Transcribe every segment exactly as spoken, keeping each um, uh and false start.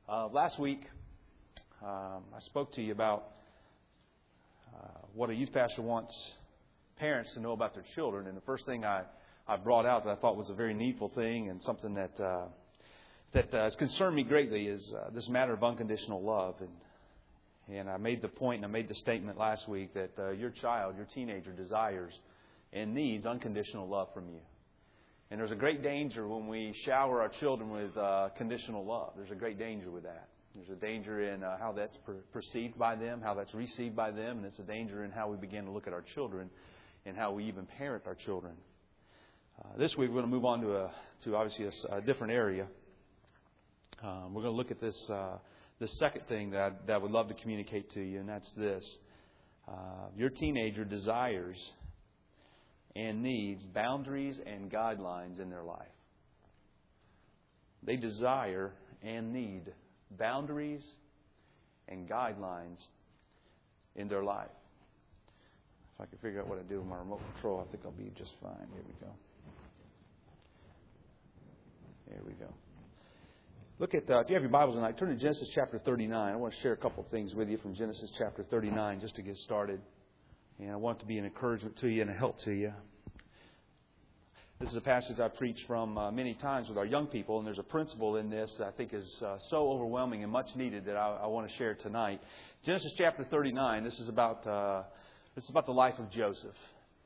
Uh, last week, um, I spoke to you about uh, what a youth pastor wants parents to know about their children. And the first thing I, I brought out that I thought was a very needful thing and something that uh, that uh, has concerned me greatly is uh, this matter of unconditional love. And, and I made the point and I made the statement last week that uh, your child, your teenager, desires and needs unconditional love from you. And there's a great danger when we shower our children with uh, conditional love. There's a great danger with that. There's a danger in uh, how that's per- perceived by them, how that's received by them, and it's a danger in how we begin to look at our children and how we even parent our children. Uh, this week we're going to move on to a to obviously a, a different area. Um, we're going to look at this uh, the second thing that I, that I would love to communicate to you, and that's this: uh, your teenager desires and needs boundaries and guidelines in their life. They desire and need boundaries and guidelines in their life. If I can figure out what to do with my remote control, I think I'll be just fine. Here we go. Here we go. Look at, uh, if you have your Bibles tonight, turn to Genesis chapter thirty-nine. I want to share a couple of things with you from Genesis chapter thirty-nine just to get started. And I want it to be an encouragement to you and a help to you. This is a passage I preach from uh, many times with our young people, and there's a principle in this that I think is uh, so overwhelming and much needed that I, I want to share tonight. Genesis chapter thirty-nine. This is about uh, this is about the life of Joseph.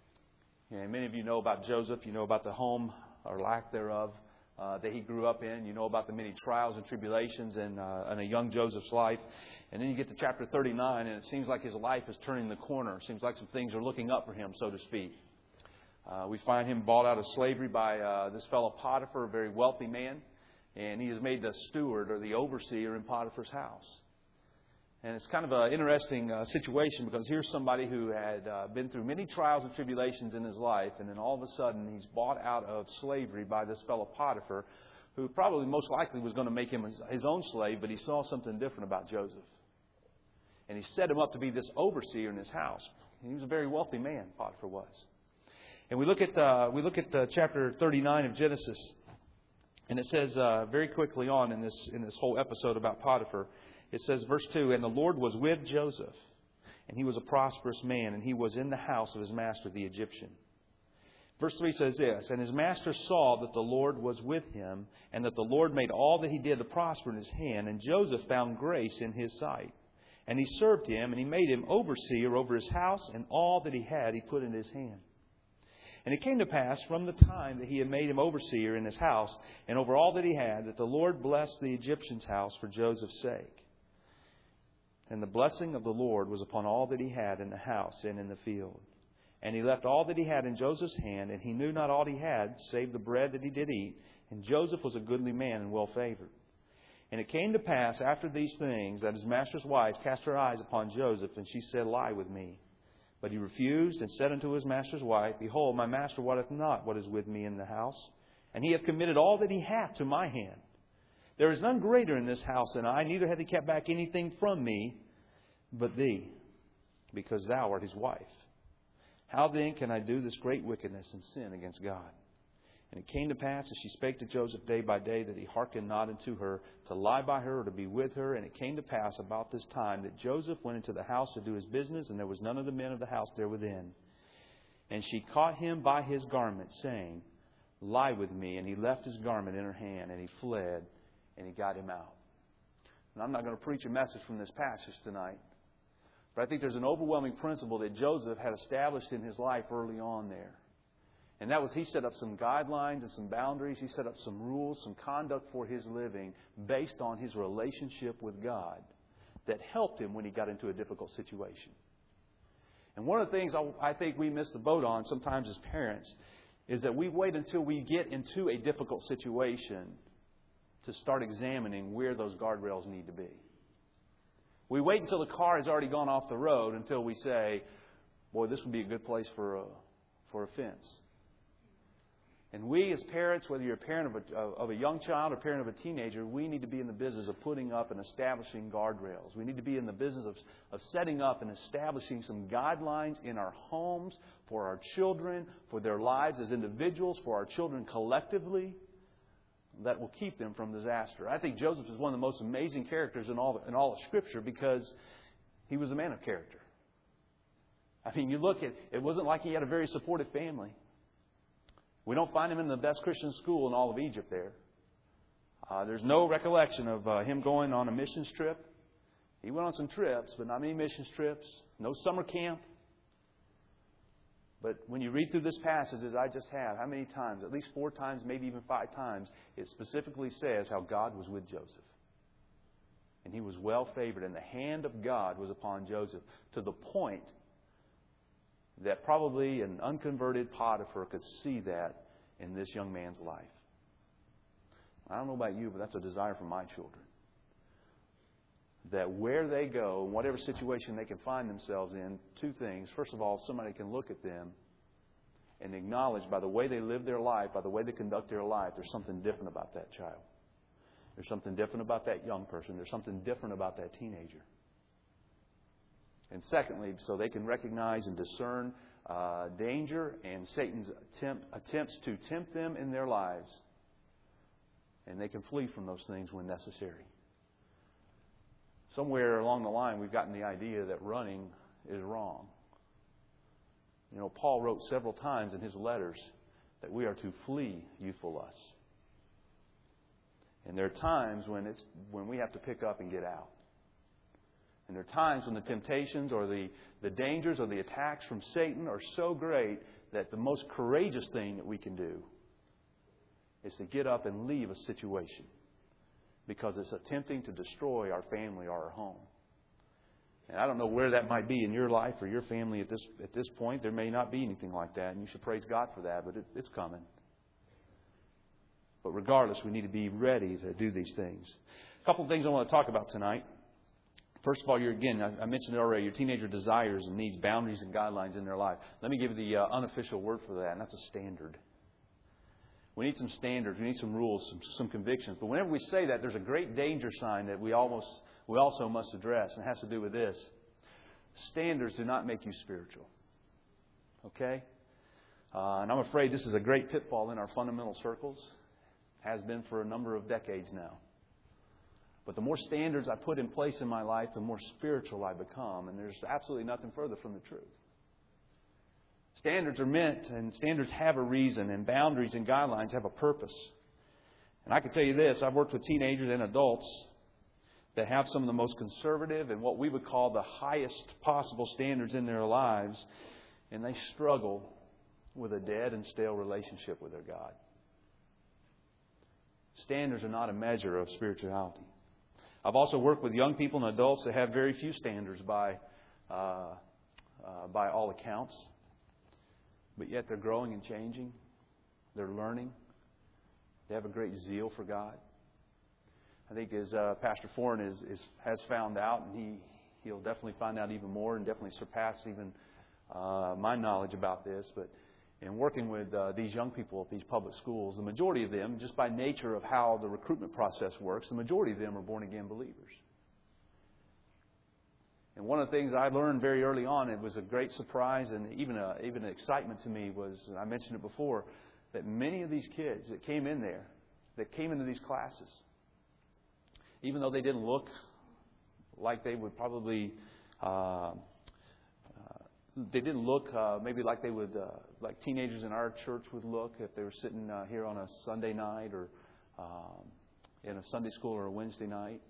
And many of you know about Joseph. You know about the home or lack thereof uh, that he grew up in. You know about the many trials and tribulations in, uh, in a young Joseph's life. And then you get to chapter thirty-nine, and it seems like his life is turning the corner. It seems like some things are looking up for him, so to speak. Uh, we find him bought out of slavery by uh, this fellow Potiphar, a very wealthy man. And he is made the steward or the overseer in Potiphar's house. And it's kind of an interesting uh, situation because here's somebody who had uh, been through many trials and tribulations in his life. And then all of a sudden he's bought out of slavery by this fellow Potiphar, who probably most likely was going to make him his, his own slave. But he saw something different about Joseph. And he set him up to be this overseer in his house. And he was a very wealthy man, Potiphar was. And we look at uh, we look at uh, chapter thirty-nine of Genesis, and it says uh, very quickly on in this in this whole episode about Potiphar, it says verse two, and the Lord was with Joseph, and he was a prosperous man, and he was in the house of his master the Egyptian. Verse three says this, and his master saw that the Lord was with him, and that the Lord made all that he did to prosper in his hand, and Joseph found grace in his sight. And he served him, and he made him overseer over his house, and all that he had he put in his hand. And it came to pass from the time that he had made him overseer in his house and over all that he had, that the Lord blessed the Egyptian's house for Joseph's sake. And the blessing of the Lord was upon all that he had in the house and in the field. And he left all that he had in Joseph's hand, and he knew not all he had, save the bread that he did eat. And Joseph was a goodly man and well favored. And it came to pass after these things that his master's wife cast her eyes upon Joseph, and she said, Lie with me. But he refused and said unto his master's wife, Behold, my master wotteth not what is with me in the house, and he hath committed all that he hath to my hand. There is none greater in this house than I, neither hath he kept back anything from me but thee, because thou art his wife. How then can I do this great wickedness and sin against God? And it came to pass, as she spake to Joseph day by day, that he hearkened not unto her to lie by her or to be with her. And it came to pass about this time that Joseph went into the house to do his business, and there was none of the men of the house there within. And she caught him by his garment, saying, Lie with me. And he left his garment in her hand, and he fled, and he got him out. And I'm not going to preach a message from this passage tonight, but I think there's an overwhelming principle that Joseph had established in his life early on there. And that was he set up some guidelines and some boundaries. He set up some rules, some conduct for his living based on his relationship with God that helped him when he got into a difficult situation. And one of the things I think we miss the boat on sometimes as parents is that we wait until we get into a difficult situation to start examining where those guardrails need to be. We wait until the car has already gone off the road until we say, boy, this would be a good place for a, for a fence. And we as parents, whether you're a parent of a, of a young child or a parent of a teenager, we need to be in the business of putting up and establishing guardrails. We need to be in the business of, of setting up and establishing some guidelines in our homes for our children, for their lives as individuals, for our children collectively. that will keep them from disaster. I think Joseph is one of the most amazing characters in all in all of Scripture because he was a man of character. I mean, you look at it wasn't like he had a very supportive family. We don't find him in the best Christian school in all of Egypt there. Uh, there's no recollection of uh, him going on a missions trip. He went on some trips, but not many missions trips. No summer camp. But when you read through this passage, as I just have, how many times? At least four times, maybe even five times, it specifically says how God was with Joseph. And he was well favored, and the hand of God was upon Joseph to the point that probably an unconverted Potiphar could see that in this young man's life. I don't know about you, but that's a desire for my children. That where they go, in whatever situation they can find themselves in, two things. First of all, somebody can look at them and acknowledge by the way they live their life, by the way they conduct their life, there's something different about that child. There's something different about that young person. There's something different about that teenager. And secondly, so they can recognize and discern uh, danger and Satan's attempt, attempts to tempt them in their lives. And they can flee from those things when necessary. Somewhere along the line, we've gotten the idea that running is wrong. You know, Paul wrote several times in his letters that we are to flee youthful lusts. And there are times when it's when we have to pick up and get out. And there are times when the temptations or the, the dangers or the attacks from Satan are so great that the most courageous thing that we can do is to get up and leave a situation because it's attempting to destroy our family or our home. And I don't know where that might be in your life or your family at this at this point. There may not be anything like that, and you should praise God for that, but it, it's coming. But regardless, we need to be ready to do these things. A couple of things I want to talk about tonight. First of all, you're, again, I mentioned it already, your teenager desires and needs boundaries and guidelines in their life. Let me give you the uh, unofficial word for that, and that's a standard. We need some standards. We need some rules, some, some convictions. But whenever we say that, there's a great danger sign that we almost we also must address, and it has to do with this. Standards do not make you spiritual. Okay? Uh, and I'm afraid this is a great pitfall in our fundamental circles. Has been for a number of decades now. But the more standards I put in place in my life, the more spiritual I become. And there's absolutely nothing further from the truth. Standards are meant, and standards have a reason, and boundaries and guidelines have a purpose. And I can tell you this, I've worked with teenagers and adults that have some of the most conservative and what we would call the highest possible standards in their lives, and they struggle with a dead and stale relationship with their God. Standards are not a measure of spirituality. I've also worked with young people and adults that have very few standards by uh, uh, by all accounts. But yet they're growing and changing. They're learning. They have a great zeal for God. I think as uh, Pastor Foran is, is, has found out, and he, he'll definitely find out even more and definitely surpass even uh, my knowledge about this. But in working with uh, these young people at these public schools, the majority of them, just by nature of how the recruitment process works, the majority of them are born-again believers. And one of the things I learned very early on, it was a great surprise and even a, even an excitement to me, was, and I mentioned it before, that many of these kids that came in there, that came into these classes, even though they didn't look like they would probably... Uh, They didn't look uh, maybe like they would, uh, like teenagers in our church would look if they were sitting uh, here on a Sunday night or um, in a Sunday school or a Wednesday night.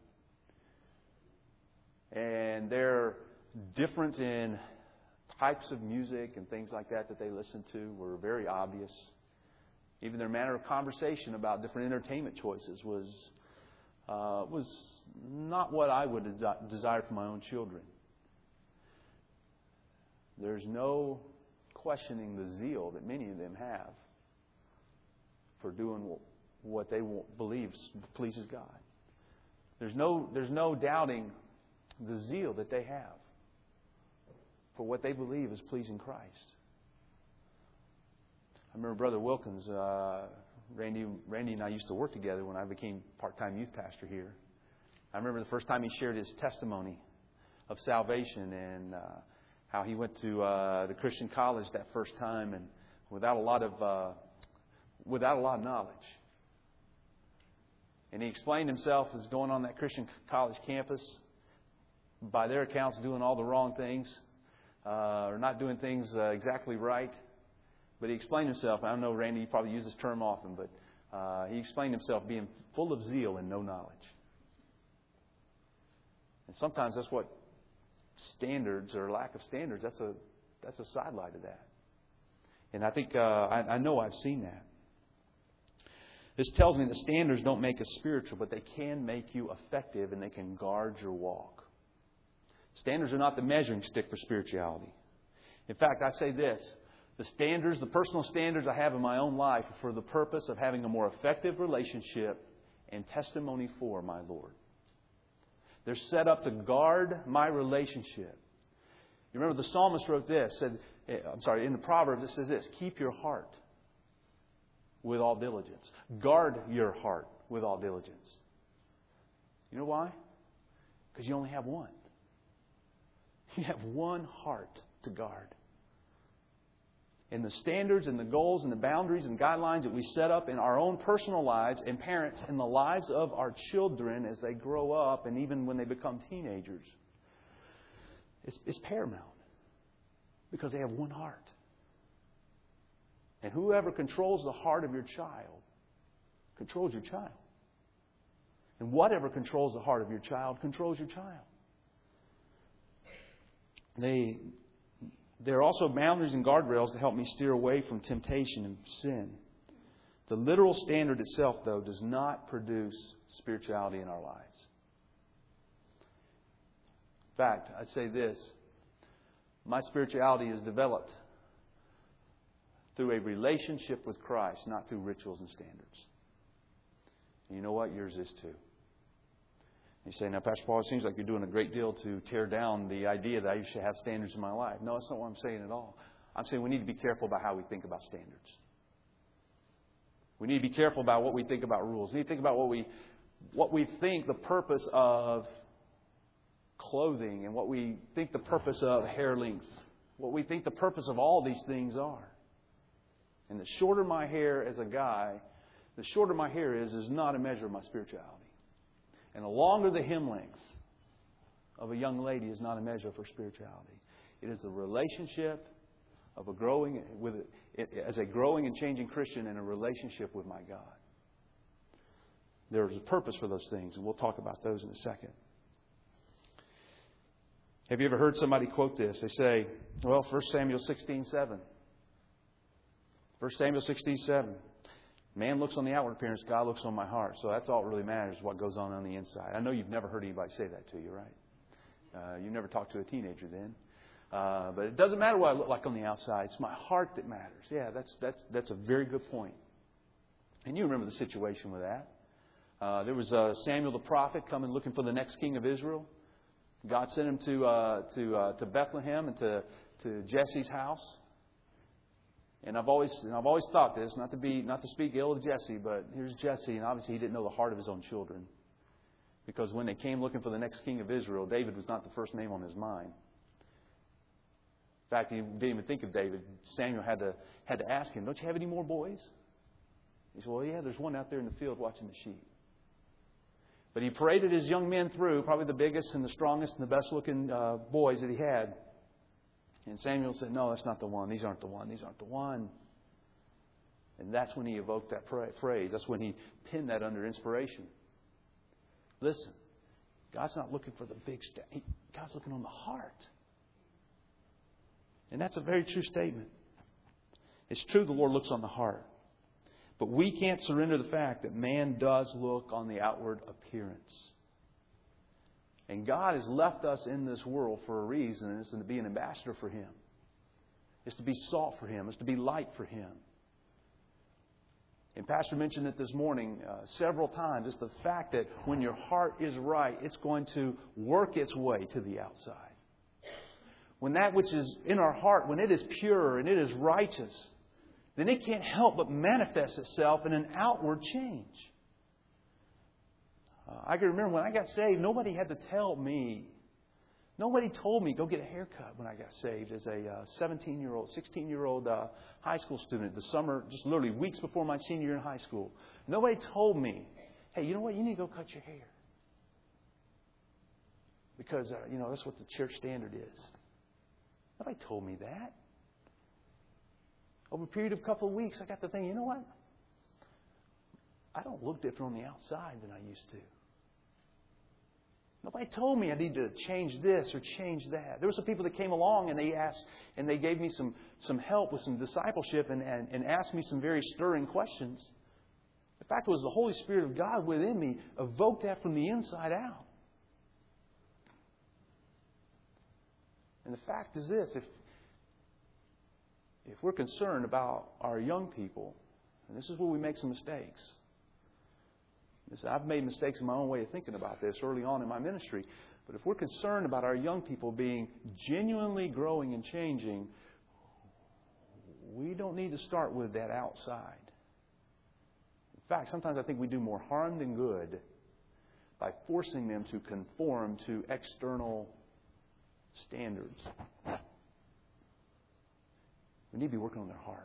And their difference in types of music and things like that that they listened to were very obvious. Even their manner of conversation about different entertainment choices was uh, was not what I would desire for my own children. There's no questioning the zeal that many of them have for doing what they believe pleases God. There's no, there's no doubting the zeal that they have for what they believe is pleasing Christ. I remember Brother Wilkins, uh, Randy, Randy and I used to work together when I became part-time youth pastor here. I remember the first time he shared his testimony of salvation and uh, how he went to uh, the Christian college that first time, and without a lot of uh, without a lot of knowledge. And he explained himself as going on that Christian college campus, by their accounts, doing all the wrong things, uh, or not doing things uh, exactly right. But he explained himself. I don't know, Randy, you probably use this term often, but uh, he explained himself being full of zeal and no knowledge. And sometimes that's what standards or lack of standards, that's a that's a sidelight of that. And I think, uh, I, I know I've seen that. This tells me that standards don't make us spiritual, but they can make you effective and they can guard your walk. Standards are not the measuring stick for spirituality. In fact, I say this. The standards, the personal standards I have in my own life are for the purpose of having a more effective relationship and testimony for my Lord. They're set up to guard my relationship. You remember the psalmist wrote this, said, I'm sorry, in the Proverbs it says this, keep your heart with all diligence. Guard your heart with all diligence. You know why? Because you only have one. You have one heart to guard. And the standards and the goals and the boundaries and guidelines that we set up in our own personal lives and parents and the lives of our children as they grow up and even when they become teenagers, it's, it's paramount. Because they have one heart. And whoever controls the heart of your child controls your child. And whatever controls the heart of your child controls your child. They, there are also boundaries and guardrails to help me steer away from temptation and sin. The literal standard itself, though, does not produce spirituality in our lives. In fact, I'd say this. My spirituality is developed through a relationship with Christ, not through rituals and standards. And you know what? Yours is too. You say, now, Pastor Paul, it seems like you're doing a great deal to tear down the idea that I should have standards in my life. No, that's not what I'm saying at all. I'm saying we need to be careful about how we think about standards. We need to be careful about what we think about rules. We need to think about what we, what we think the purpose of clothing and what we think the purpose of hair length, what we think the purpose of all these things are. And the shorter my hair as a guy, the shorter my hair is, is not a measure of my spirituality. And the longer the hem length of a young lady is not a measure for spirituality. It is the relationship of a growing with it, as a growing and changing Christian in a relationship with my God. There is a purpose for those things, and we'll talk about those in a second. Have you ever heard somebody quote this? They say, well, First Samuel sixteen seven. First Samuel sixteen seven. Man looks on the outward appearance, God looks on my heart. So that's all that really matters, what goes on on the inside. I know you've never heard anybody say that to you, right? Uh, you never talked to a teenager then. Uh, but it doesn't matter what I look like on the outside. It's my heart that matters. Yeah, that's that's that's a very good point. And you remember the situation with that. Uh, there was uh, Samuel the prophet coming looking for the next king of Israel. God sent him to uh, to uh, to Bethlehem and to to Jesse's house. And I've always and I've always thought this, not to be not to speak ill of Jesse, but here's Jesse, and obviously he didn't know the heart of his own children, because when they came looking for the next king of Israel, David was not the first name on his mind. In fact, he didn't even think of David. Samuel had to had to ask him, "Don't you have any more boys?" He said, "Well, yeah, there's one out there in the field watching the sheep." But he paraded his young men through, probably the biggest and the strongest and the best-looking uh, boys that he had. And Samuel said, "No, that's not the one. These aren't the one. These aren't the one." And that's when he evoked that phrase. That's when he pinned that under inspiration. Listen, God's not looking for the big stuff. God's looking on the heart. And that's a very true statement. It's true the Lord looks on the heart. But we can't surrender the fact that man does look on the outward appearance. And God has left us in this world for a reason, and it's to be an ambassador for Him. It's to be salt for Him. It's to be light for Him. And Pastor mentioned it this morning uh, several times. It's the fact that when your heart is right, it's going to work its way to the outside. When that which is in our heart, when it is pure and it is righteous, then it can't help but manifest itself in an outward change. Uh, I can remember when I got saved, nobody had to tell me. Nobody told me, go get a haircut when I got saved as a uh, seventeen-year-old, sixteen-year-old uh, high school student the summer, just literally weeks before my senior year in high school. Nobody told me hey, you know what? You need to go cut your hair. Because, uh, you know, that's what the church standard is. Nobody told me that. Over a period of a couple of weeks, I got to think, you know what? I don't look different on the outside than I used to. Nobody told me I need to change this or change that. There were some people that came along and they asked, and they gave me some, some help with some discipleship and, and, and asked me some very stirring questions. The fact was the Holy Spirit of God within me evoked that from the inside out. And the fact is this, if, if we're concerned about our young people, and this is where we make some mistakes. This, I've made mistakes in my own way of thinking about this early on in my ministry. But if we're concerned about our young people being genuinely growing and changing, we don't need to start with that outside. In fact, sometimes I think we do more harm than good by forcing them to conform to external standards. We need to be working on their heart.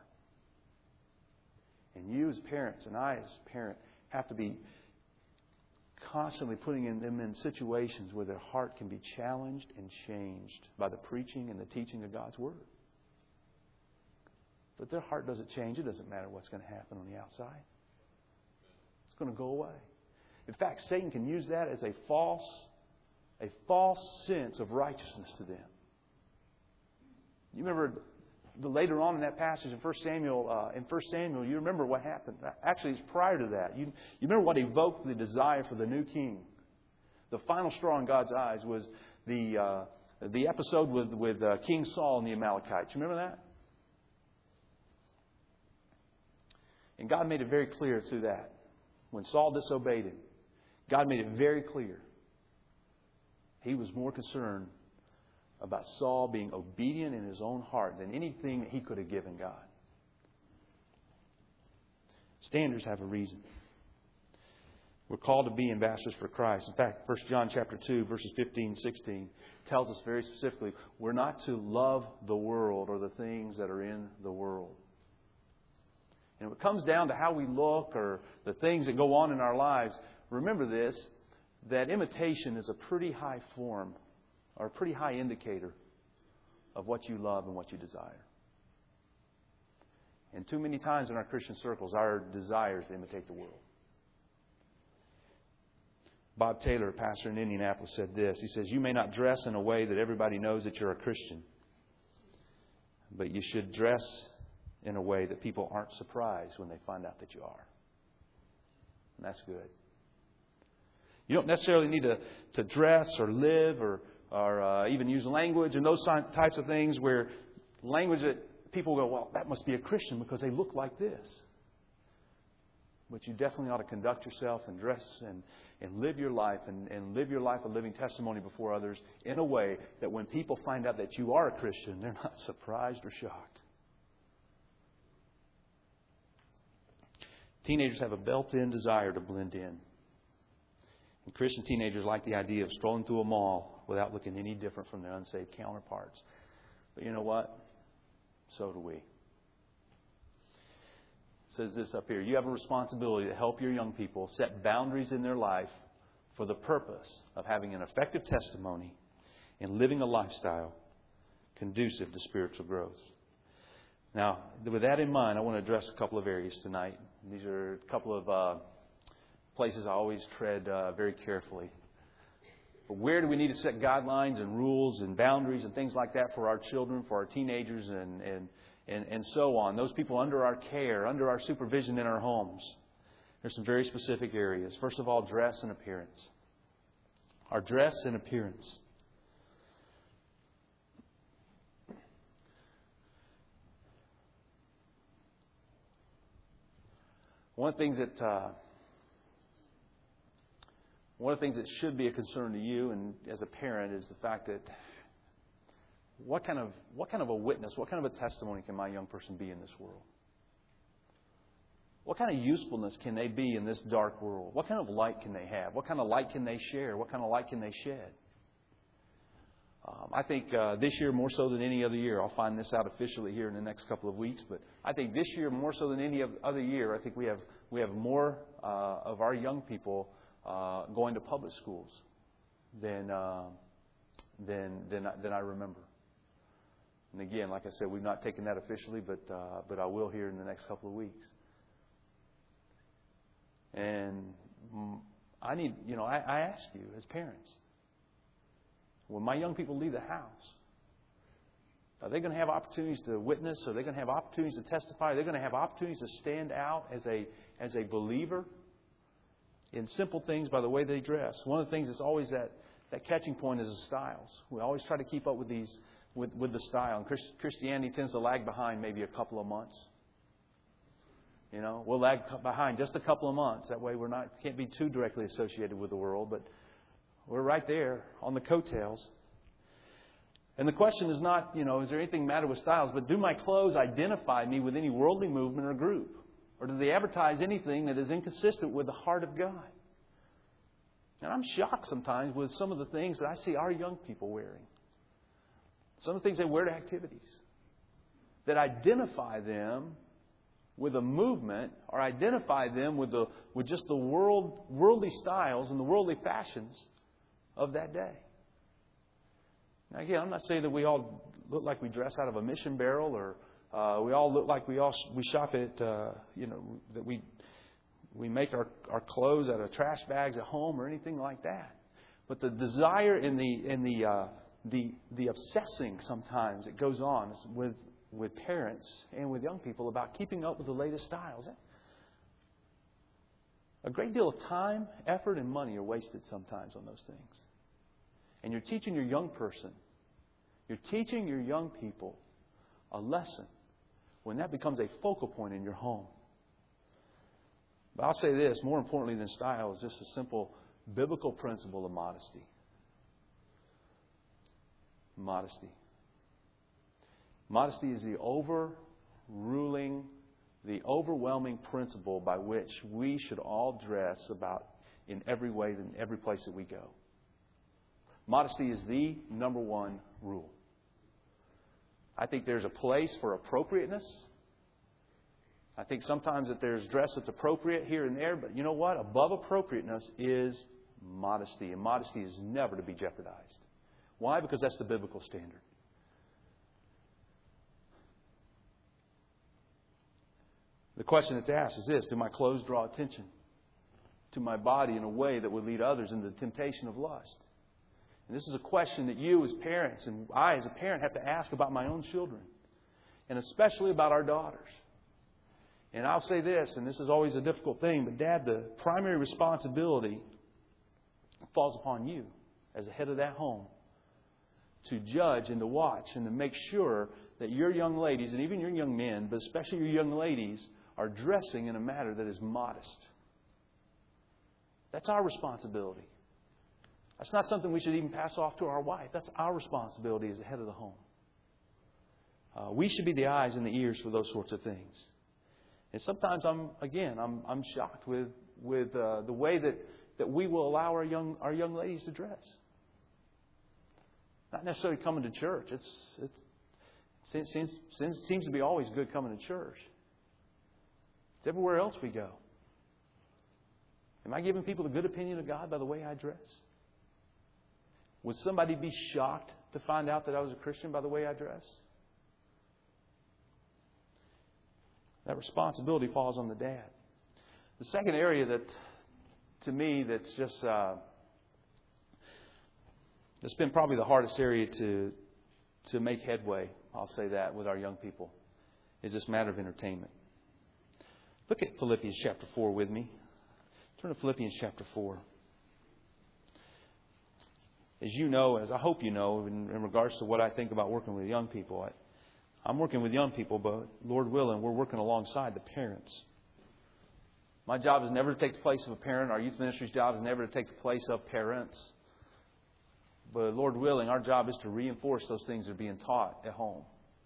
And you as parents and I as parent have to be constantly putting in them in situations where their heart can be challenged and changed by the preaching and the teaching of God's Word. But their heart doesn't change. It doesn't matter what's going to happen on the outside. It's going to go away. In fact, Satan can use that as a false A false sense of righteousness to them. You remember the, later on in that passage in First Samuel, uh, in First Samuel, you remember what happened. Actually, it's prior to that. You, you remember what evoked the desire for the new king. The final straw in God's eyes was the uh, the episode with with uh, King Saul and the Amalekites. You remember that? And God made it very clear through that. When Saul disobeyed Him, God made it very clear. He was more concerned about Saul being obedient in his own heart than anything that he could have given God. Standards have a reason. We're called to be ambassadors for Christ. In fact, First John chapter two, verses fifteen and sixteen tells us very specifically, we're not to love the world or the things that are in the world. And when it comes down to how we look or the things that go on in our lives, remember this, that imitation is a pretty high form or a pretty high indicator of what you love and what you desire. And too many times in our Christian circles, our desire is to imitate the world. Bob Taylor, a pastor in Indianapolis, said this. He says, you may not dress in a way that everybody knows that you're a Christian, but you should dress in a way that people aren't surprised when they find out that you are. And that's good. You don't necessarily need to, to dress or live or, or uh, even use language and those types of things where language that people go, well, that must be a Christian because they look like this. But you definitely ought to conduct yourself and dress and, and live your life and, and live your life a living testimony before others in a way that when people find out that you are a Christian, they're not surprised or shocked. Teenagers have a built-in desire to blend in. And Christian teenagers like the idea of strolling through a mall without looking any different from their unsaved counterparts. But you know what? So do we. It says this up here. You have a responsibility to help your young people set boundaries in their life for the purpose of having an effective testimony and living a lifestyle conducive to spiritual growth. Now, with that in mind, I want to address a couple of areas tonight. These are a couple of uh, places I always tread uh, very carefully. But where do we need to set guidelines and rules and boundaries and things like that for our children, for our teenagers, and, and, and, and so on? Those people under our care, under our supervision in our homes. There's some very specific areas. First of all, dress and appearance. Our dress and appearance. One of the things that uh, one of the things that should be a concern to you and as a parent is the fact that what kind of what kind of a witness, what kind of a testimony can my young person be in this world? What kind of usefulness can they be in this dark world? What kind of light can they have? What kind of light can they share? What kind of light can they shed? Um, I think uh, this year more so than any other year, I'll find this out officially here in the next couple of weeks, but I think this year more so than any other year, I think we have we have more uh, of our young people uh, going to public schools than uh, than than than I remember. And again, like I said, we've not taken that officially, but uh, but I will here in the next couple of weeks. And I need, you know, I, I ask you as parents, when my young people leave the house, are they going to have opportunities to witness? Are they going to have opportunities to testify? Are they going to have opportunities to stand out as a as a believer in simple things by the way they dress? One of the things that's always that, that catching point is the styles. We always try to keep up with these with, with the style. And Christ, Christianity tends to lag behind maybe a couple of months. You know, we'll lag behind just a couple of months. That way we're not can't be too directly associated with the world, but we're right there on the coattails. And the question is not, you know, is there anything matter with styles, but do my clothes identify me with any worldly movement or group? Or do they advertise anything that is inconsistent with the heart of God? And I'm shocked sometimes with some of the things that I see our young people wearing. Some of the things they wear to activities that identify them with a movement or identify them with the with just the world worldly styles and the worldly fashions of that day. Now again, I'm not saying that we all look like we dress out of a mission barrel, or uh, we all look like we all we shop at uh, you know that we we make our, our clothes out of trash bags at home or anything like that. But the desire and the and the uh, the the obsessing sometimes that goes on with with parents and with young people about keeping up with the latest styles. A great deal of time, effort, and money are wasted sometimes on those things. And you're teaching your young person, you're teaching your young people a lesson when that becomes a focal point in your home. But I'll say this, more importantly than style is just a simple biblical principle of modesty. Modesty. Modesty is the overruling, the overwhelming principle by which we should all dress about in every way, in every place that we go. Modesty is the number one rule. I think there's a place for appropriateness. I think sometimes that there's dress that's appropriate here and there, but you know what? Above appropriateness is modesty, and modesty is never to be jeopardized. Why? Because that's the biblical standard. The question that's asked is this: do my clothes draw attention to my body in a way that would lead others into the temptation of lust? And this is a question that you as parents and I as a parent have to ask about my own children, and especially about our daughters. And I'll say this, and this is always a difficult thing, but Dad, the primary responsibility falls upon you as the head of that home to judge and to watch and to make sure that your young ladies, and even your young men, but especially your young ladies, are dressing in a manner that is modest. That's our responsibility. That's not something we should even pass off to our wife. That's our responsibility as the head of the home. Uh, we should be the eyes and the ears for those sorts of things. And sometimes I'm again I'm I'm shocked with with uh, the way that, that we will allow our young our young ladies to dress. Not necessarily coming to church. It's it's it seems seems, seems to be always good coming to church. It's everywhere else we go. Am I giving people a good opinion of God by the way I dress? Would somebody be shocked to find out that I was a Christian by the way I dress? That responsibility falls on the dad. The second area that, to me, that's just uh, it's been probably the hardest area to to make headway, I'll say that, with our young people, is this matter of entertainment. Look at Philippians chapter four with me. Turn to Philippians chapter four. As you know, as I hope you know, in, in regards to what I think about working with young people, I, I'm working with young people, but Lord willing, we're working alongside the parents. My job is never to take the place of a parent. Our youth ministry's job is never to take the place of parents. But Lord willing, our job is to reinforce those things that are being taught at home.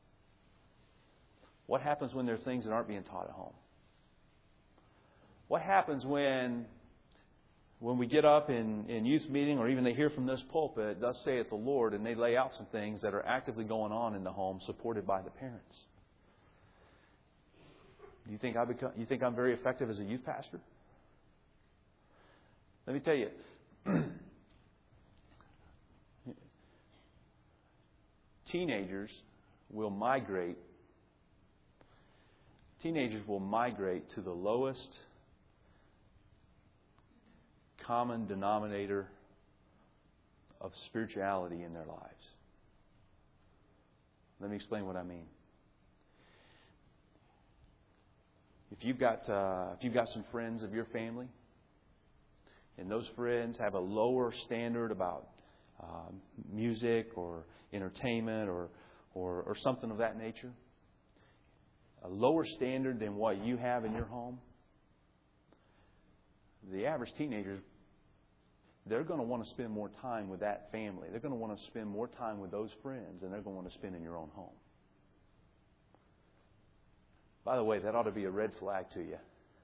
What happens when there are things that aren't being taught at home? What happens when when we get up in, in youth meeting or even they hear from this pulpit, thus saith the Lord, and they lay out some things that are actively going on in the home supported by the parents. Do you think I become, you think I'm very effective as a youth pastor? Let me tell you, teenagers will migrate. Teenagers will migrate to the lowest common denominator of spirituality in their lives. Let me explain what I mean. If you've got uh, if you've got some friends of your family, and those friends have a lower standard about uh, music or entertainment or, or or something of that nature, a lower standard than what you have in your home, the average teenagers, they're going to want to spend more time with that family. They're going to want to spend more time with those friends than they're going to want to spend in your own home. By the way, that ought to be a red flag to you.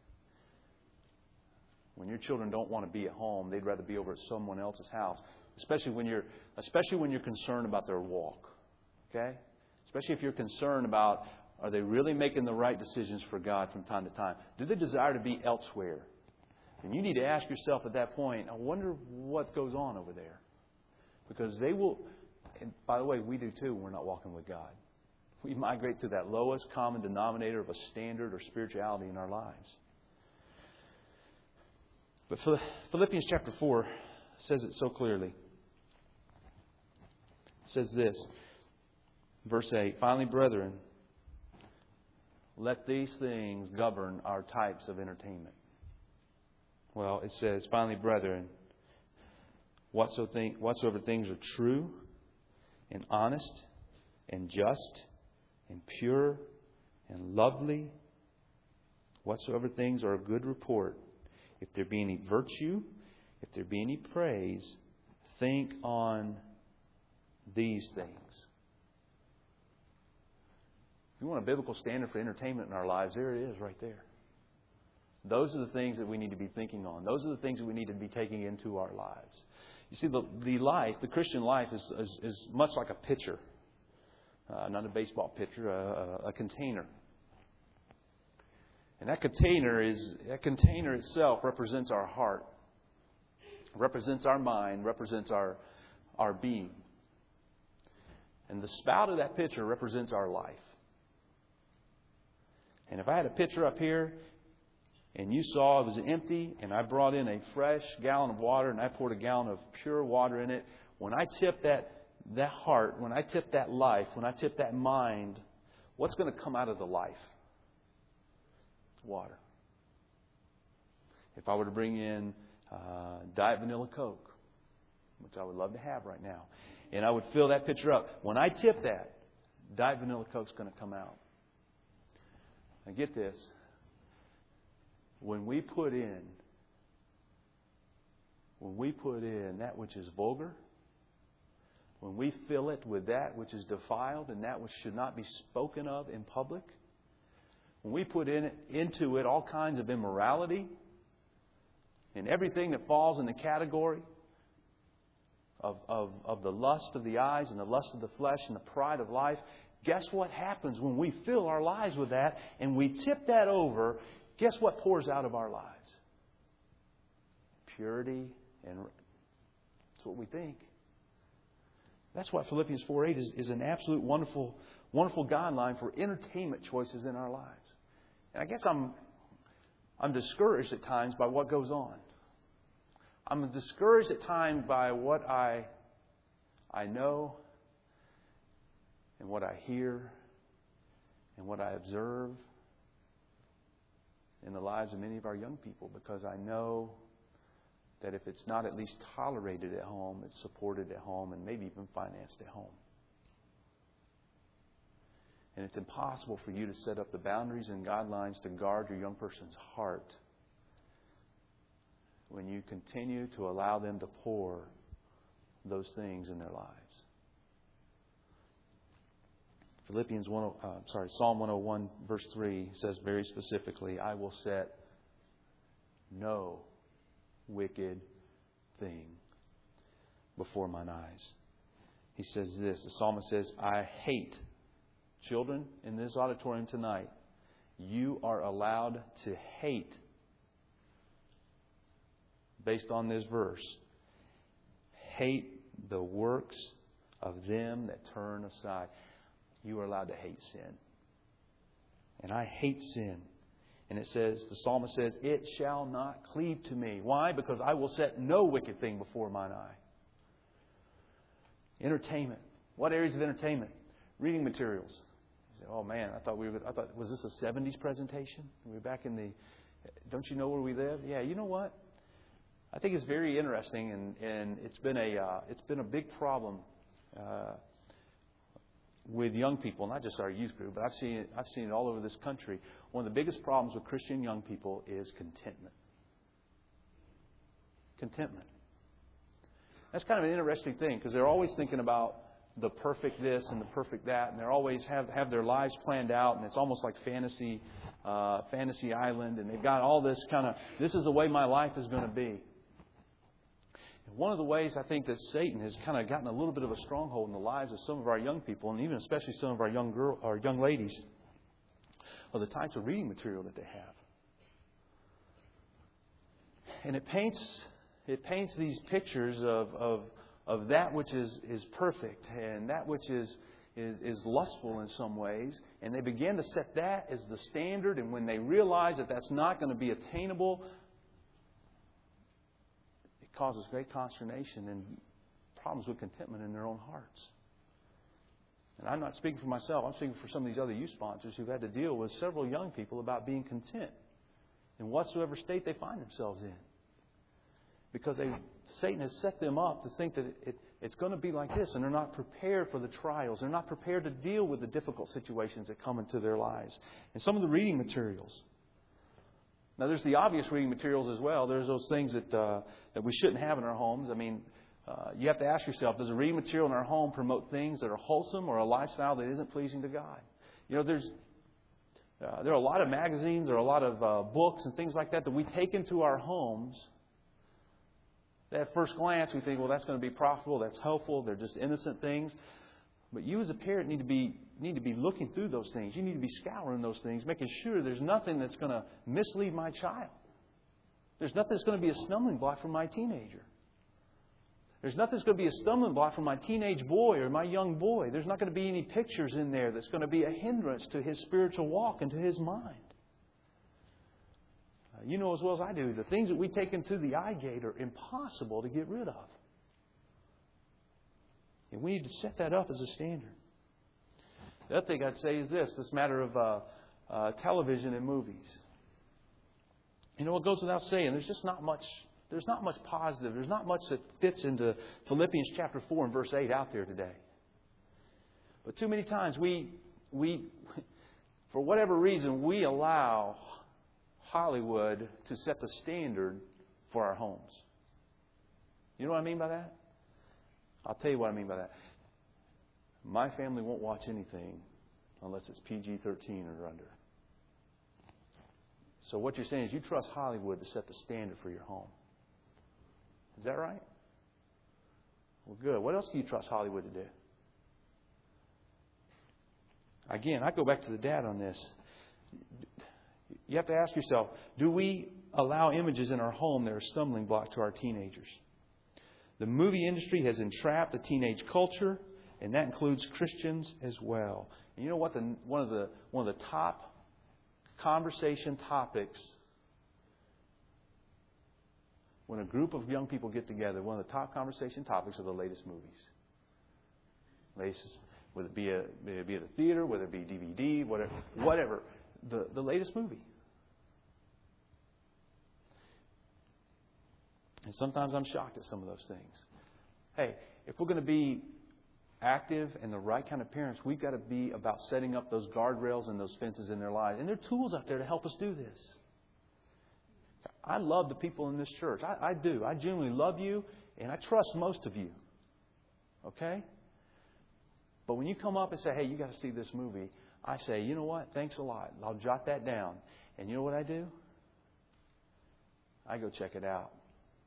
When your children don't want to be at home, they'd rather be over at someone else's house, especially when you're especially when you're concerned about their walk. Okay? Especially if you're concerned about, are they really making the right decisions for God from time to time? Do they desire to be elsewhere? And you need to ask yourself at that point, I wonder what goes on over there. Because they will, and by the way, we do too when we're not walking with God. We migrate to that lowest common denominator of a standard or spirituality in our lives. But Philippians chapter four says it so clearly. It says this, verse eight, finally, brethren, let these things govern our types of entertainment. Well, it says, finally, brethren, whatsoever things are true and honest and just and pure and lovely, whatsoever things are of good report, if there be any virtue, if there be any praise, think on these things. If you want a biblical standard for entertainment in our lives, there it is right there. Those are the things that we need to be thinking on. Those are the things that we need to be taking into our lives. You see, the, the life, the Christian life is, is, is much like a pitcher. Uh, not a baseball pitcher, a, a, a container. And that container is that container itself represents our heart, represents our mind, represents our our being. And the spout of that pitcher represents our life. And if I had a pitcher up here and you saw it was empty and I brought in a fresh gallon of water and I poured a gallon of pure water in it, when I tip that that heart, when I tip that life, when I tip that mind, what's going to come out of the life? Water. If I were to bring in uh, Diet Vanilla Coke, which I would love to have right now, and I would fill that pitcher up, when I tip that, Diet Vanilla Coke's going to come out. Now get this. When we put in, when we put in that which is vulgar, when we fill it with that which is defiled and that which should not be spoken of in public, when we put in it, into it all kinds of immorality and everything that falls in the category of, of, of the lust of the eyes and the lust of the flesh and the pride of life, guess what happens when we fill our lives with that and we tip that over? Guess what pours out of our lives? Purity, and that's what we think. That's why Philippians four eight is, is an absolute wonderful, wonderful guideline for entertainment choices in our lives. And I guess I'm I'm discouraged at times by what goes on. I'm discouraged at times by what I I know and what I hear and what I observe in the lives of many of our young people, because I know that if it's not at least tolerated at home, it's supported at home and maybe even financed at home. And it's impossible for you to set up the boundaries and guidelines to guard your young person's heart when you continue to allow them to pour those things in their lives. Philippians one, uh, sorry, Psalm one oh one verse three says very specifically, "I will set no wicked thing before mine eyes. He says this. The psalmist says, I hate. Children in this auditorium tonight, you are allowed to hate, based on this verse, hate the works of them that turn aside. You are allowed to hate sin. And I hate sin. And it says, the psalmist says, it shall not cleave to me. Why? Because I will set no wicked thing before mine eye. Entertainment. What areas of entertainment? Reading materials. You say, oh man, I thought we were, I thought, was this a seventies presentation? We were back in the, don't you know where we live? Yeah, you know what? I think it's very interesting, and, and it's been a uh, it's been a big problem uh, with young people, not just our youth group, but I've seen it, I've seen it all over this country. One of the biggest problems with Christian young people is contentment. Contentment. That's kind of an interesting thing, because they're always thinking about the perfect this and the perfect that, and they always have, have their lives planned out, and it's almost like fantasy, uh, fantasy island, and they've got all this kind of, this is the way my life is going to be. One of the ways I think that Satan has kind of gotten a little bit of a stronghold in the lives of some of our young people, and even especially some of our young girl, our young ladies, are the types of reading material that they have. And it paints it paints these pictures of of, of that which is, is perfect and that which is, is is lustful in some ways, and they begin to set that as the standard. And when they realize that that's not going to be attainable, causes great consternation and problems with contentment in their own hearts. And I'm not speaking for myself. I'm speaking for some of these other youth sponsors who've had to deal with several young people about being content in whatsoever state they find themselves in. Because they, Satan has set them up to think that it, it, it's going to be like this, and they're not prepared for the trials. They're not prepared to deal with the difficult situations that come into their lives. And some of the reading materials. Now, there's the obvious reading materials as well. There's those things that uh, that we shouldn't have in our homes. I mean, uh, you have to ask yourself, does a reading material in our home promote things that are wholesome or a lifestyle that isn't pleasing to God? You know, there's uh, there are a lot of magazines or a lot of uh, books and things like that that we take into our homes. That at first glance, we think, well, that's going to be profitable, that's helpful, they're just innocent things. But you as a parent need to be need to be looking through those things. You need to be scouring those things, making sure there's nothing that's going to mislead my child. There's nothing that's going to be a stumbling block for my teenager. There's nothing that's going to be a stumbling block for my teenage boy or my young boy. There's not going to be any pictures in there that's going to be a hindrance to his spiritual walk and to his mind. Uh, you know as well as I do, the things that we take into the eye gate are impossible to get rid of. And we need to set that up as a standard. The other thing I'd say is this, this matter of uh, uh, television and movies. You know, it goes without saying, there's just not much, there's not much positive. There's not much that fits into Philippians chapter four and verse eight out there today. But too many times we, we, for whatever reason, we allow Hollywood to set the standard for our homes. You know what I mean by that? I'll tell you what I mean by that. My family won't watch anything unless it's P G thirteen or under. So what you're saying is you trust Hollywood to set the standard for your home. Is that right? Well, good. What else do you trust Hollywood to do? Again, I go back to the dad on this. You have to ask yourself, do we allow images in our home that are a stumbling block to our teenagers? The movie industry has entrapped the teenage culture, and that includes Christians as well. And you know what? The, one of the one of the top conversation topics when a group of young people get together, one of the top conversation topics are the latest movies. Latest, whether it be a whether it be at a theater, whether it be D V D, whatever, whatever, the the latest movie. And sometimes I'm shocked at some of those things. Hey, if we're going to be active and the right kind of parents, we've got to be about setting up those guardrails and those fences in their lives. And there are tools out there to help us do this. I love the people in this church. I, I do. I genuinely love you, and I trust most of you. Okay? But when you come up and say, hey, you got to see this movie, I say, you know what? Thanks a lot. I'll jot that down. And you know what I do? I go check it out.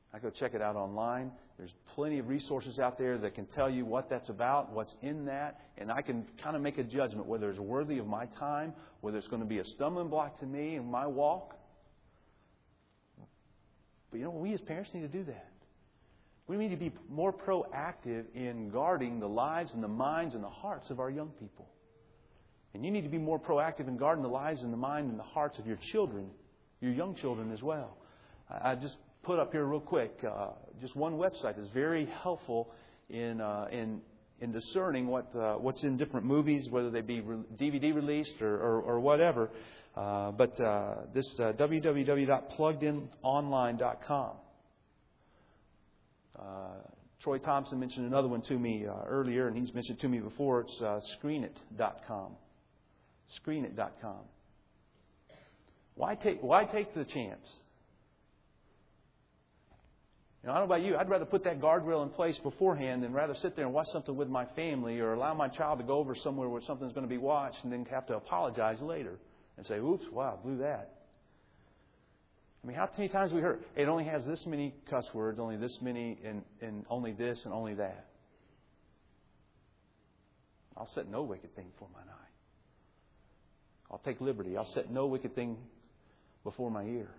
I go check it out online. There's plenty of resources out there that can tell you what that's about, what's in that, and I can kind of make a judgment whether it's worthy of my time, whether it's going to be a stumbling block to me in my walk. But you know, we as parents need to do that. We need to be more proactive in guarding the lives and the minds and the hearts of our young people. And you need to be more proactive in guarding the lives and the mind and the hearts of your children, your young children as well. I just put up here real quick uh, just one website that's very helpful in uh, in in discerning what uh, what's in different movies, whether they be re- D V D released or or, or whatever. Uh, but uh, this uh, w w w dot plugged in online dot com. Uh, Troy Thompson mentioned another one to me uh, earlier, and he's mentioned to me before. It's uh, screen it dot com. screen it dot com. Why take Why take the chance? You know, I don't know about you. I'd rather put that guardrail in place beforehand than rather sit there and watch something with my family or allow my child to go over somewhere where something's going to be watched and then have to apologize later and say, "Oops, wow, blew that." I mean, how many times we heard it only has this many cuss words, only this many, and, and only this and only that. I'll set no wicked thing before mine eye. I'll take liberty. I'll set no wicked thing before my ear.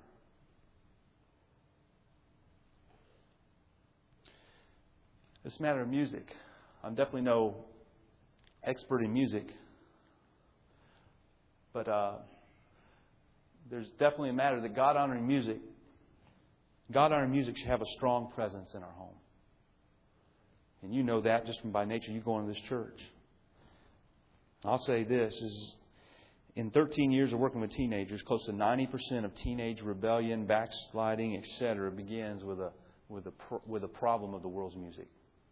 This matter of music, I'm definitely no expert in music, but uh, there's definitely a matter that God-honoring music, God-honoring music should have a strong presence in our home. And you know that just from by nature, you going to this church. I'll say this, is in thirteen years of working with teenagers, close to ninety percent of teenage rebellion, backsliding, et cetera begins with a, with, a, with a problem of the world's music.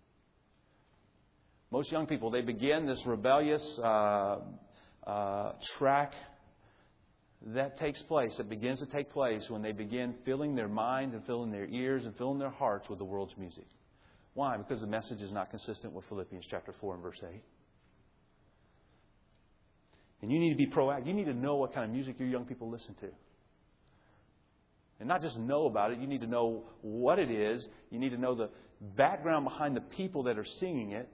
Most young people, they begin this rebellious uh, uh, track that takes place, that begins to take place when they begin filling their minds and filling their ears and filling their hearts with the world's music. Why? Because the message is not consistent with Philippians chapter four and verse eight. And you need to be proactive. You need to know what kind of music your young people listen to. And not just know about it, you need to know what it is. You need to know the background behind the people that are singing it.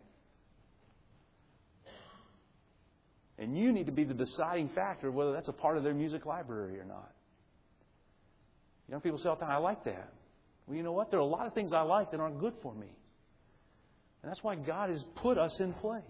And you need to be the deciding factor of whether that's a part of their music library or not. Young people say all the time, "I like that." Well, you know what? There are a lot of things I like that aren't good for me. And that's why God has put us in place.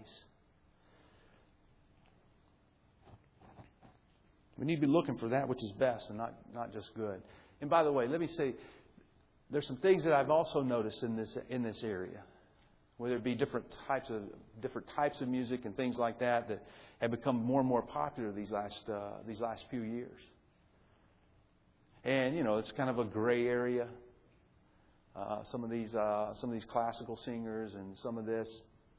We need to be looking for that which is best and not, not just good. And by the way, let me say, there's some things that I've also noticed in this in this area. Whether it be different types of different types of music and things like that that have become more and more popular these last uh, these last few years. And you know, it's kind of a gray area. Uh, some of these uh, some of these classical singers and some of this.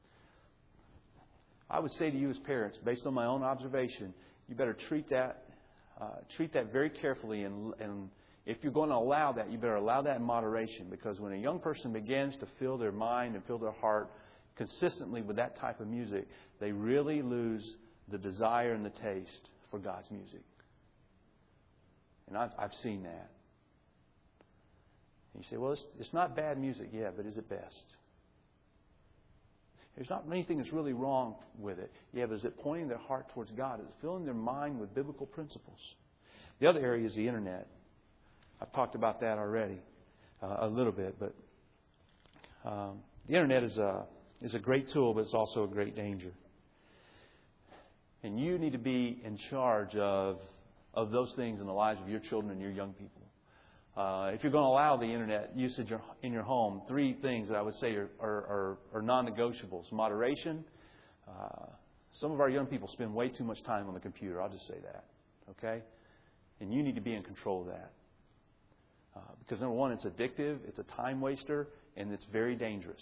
I would say to you as parents, based on my own observation, you better treat that uh, treat that very carefully, and and. If you're going to allow that, you better allow that in moderation, because when a young person begins to fill their mind and fill their heart consistently with that type of music, they really lose the desire and the taste for God's music. And I've, I've seen that. And you say, well, it's, it's not bad music. Yeah, but is it best? There's not anything that's really wrong with it. Yeah, but is it pointing their heart towards God? Is it filling their mind with biblical principles? The other area is the internet. I've talked about that already uh, a little bit, but um, the internet is a is a great tool, but it's also a great danger. And you need to be in charge of of those things in the lives of your children and your young people. Uh, if you're going to allow the internet usage in your home, three things that I would say are are, are, are non-negotiables: moderation. Uh, some of our young people spend way too much time on the computer. I'll just say that, okay? And you need to be in control of that. Uh, because number one, it's addictive, it's a time waster, and it's very dangerous.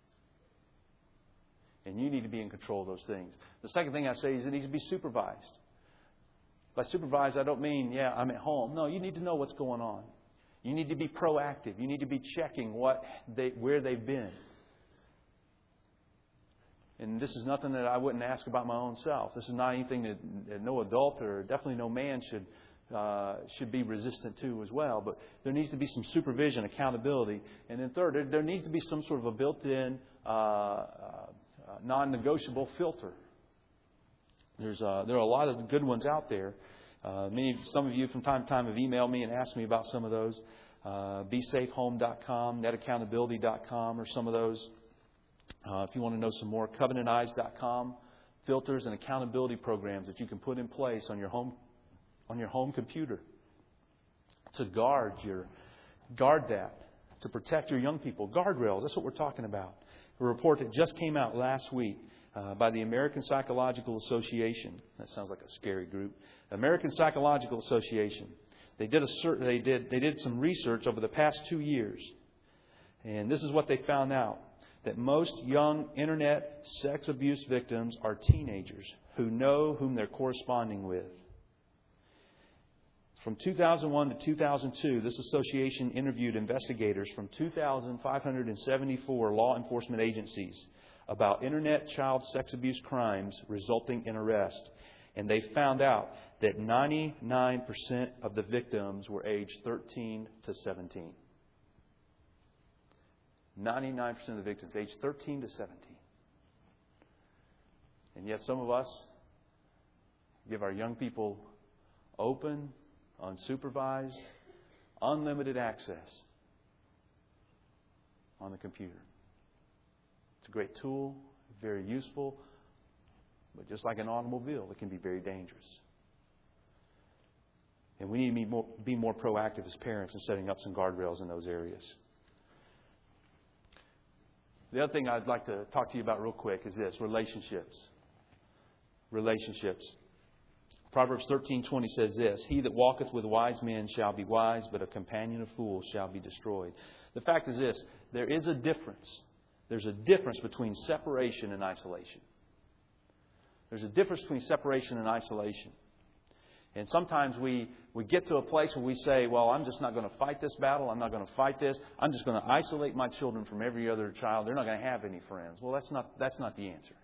And you need to be in control of those things. The second thing I say is it needs to be supervised. By supervised, I don't mean, yeah, I'm at home. No, you need to know what's going on. You need to be proactive. You need to be checking what they, where they've been. And this is nothing that I wouldn't ask about my own self. This is not anything that, that no adult or definitely no man should uh, should be resistant to as well. But there needs to be some supervision, accountability. And then third, there, there needs to be some sort of a built-in uh, uh, non-negotiable filter. There's uh, there are a lot of good ones out there. Uh, many, some of you from time to time have emailed me and asked me about some of those. Uh, be safe home dot com, net accountability dot com are some of those. Uh, if you want to know some more, covenant eyes dot com, filters and accountability programs that you can put in place on your home on your home computer to guard your guard that, to protect your young people. Guardrails, that's what we're talking about. A report that just came out last week uh, by the American Psychological Association. That sounds like a scary group. American Psychological Association. They did a cert- they did they did some research over the past two years, and this is what they found out: that most young internet sex abuse victims are teenagers who know whom they're corresponding with. From two thousand one to two thousand two, this association interviewed investigators from two thousand five hundred seventy-four law enforcement agencies about internet child sex abuse crimes resulting in arrest. And they found out that ninety-nine percent of the victims were aged thirteen to seventeen. ninety-nine percent of the victims aged thirteen to seventeen. And yet some of us give our young people open, unsupervised, unlimited access on the computer. It's a great tool, very useful, but just like an automobile, it can be very dangerous. And we need to be more, be more proactive as parents in setting up some guardrails in those areas. The other thing I'd like to talk to you about real quick is this: relationships. Relationships. Proverbs thirteen twenty says this: He that walketh with wise men shall be wise, but a companion of fools shall be destroyed. The fact is this: there is a difference. There's a difference between separation and isolation. There's a difference between separation and isolation. And sometimes we, we get to a place where we say, well, I'm just not going to fight this battle. I'm not going to fight this. I'm just going to isolate my children from every other child. They're not going to have any friends. Well, that's not, that's not the answer.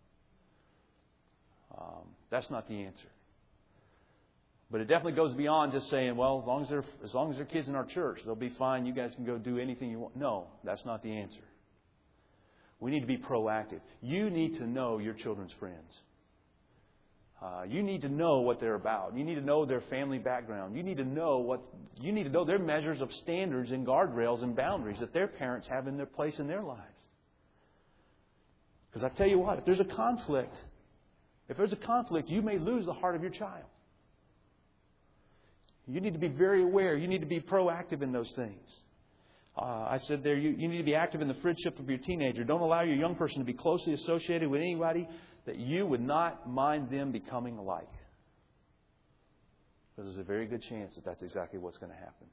Um, that's not the answer. But it definitely goes beyond just saying, well, as long as they're as long as they're kids in our church, they'll be fine. You guys can go do anything you want. No, that's not the answer. We need to be proactive. You need to know your children's friends. Uh, you need to know what they're about. You need to know their family background. You need to know what you need to know their measures of standards and guardrails and boundaries that their parents have in their place in their lives. Because I tell you what, if there's a conflict, if there's a conflict, you may lose the heart of your child. You need to be very aware. You need to be proactive in those things. Uh, I said there, you, you need to be active in the friendship of your teenager. Don't allow your young person to be closely associated with anybody that you would not mind them becoming alike. Because there's a very good chance that that's exactly what's going to happen.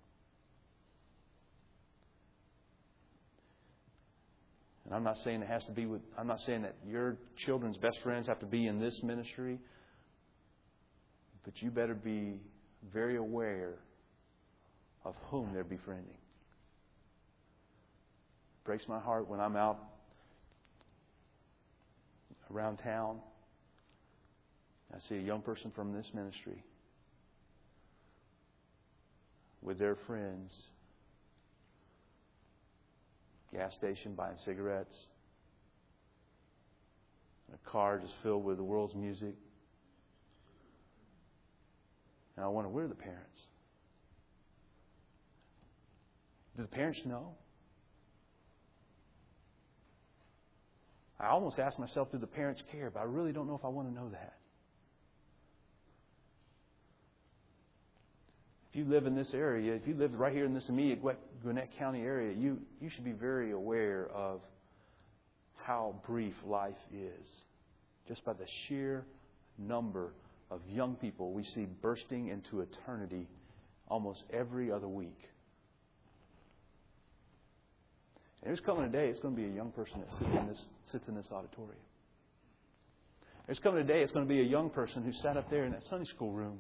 And I'm not saying it has to be with, I'm not saying that your children's best friends have to be in this ministry. But you better be very aware of whom they're befriending. It breaks my heart when I'm out around town. I see a young person from this ministry with their friends, gas station buying cigarettes, a car just filled with the world's music. And I wonder, where are the parents? Do the parents know? I almost ask myself, do the parents care? But I really don't know if I want to know that. If you live in this area, if you live right here in this immediate Gwinnett County area, you, you should be very aware of how brief life is. Just by the sheer number of young people we see bursting into eternity almost every other week. And there's coming a day, it's going to be a young person that sits in this, sits in this auditorium. There's coming a day, it's going to be a young person who sat up there in that Sunday school room.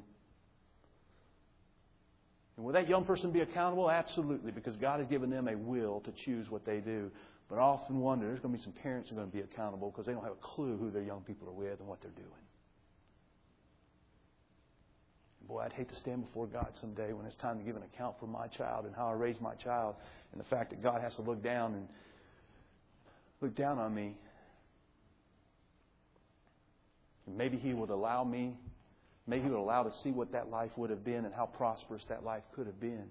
And will that young person be accountable? Absolutely, because God has given them a will to choose what they do. But I often wonder, there's going to be some parents who are going to be accountable because they don't have a clue who their young people are with and what they're doing. Boy, I'd hate to stand before God someday when it's time to give an account for my child and how I raised my child, and the fact that God has to look down and look down on me. And maybe He would allow me, maybe He would allow to see what that life would have been and how prosperous that life could have been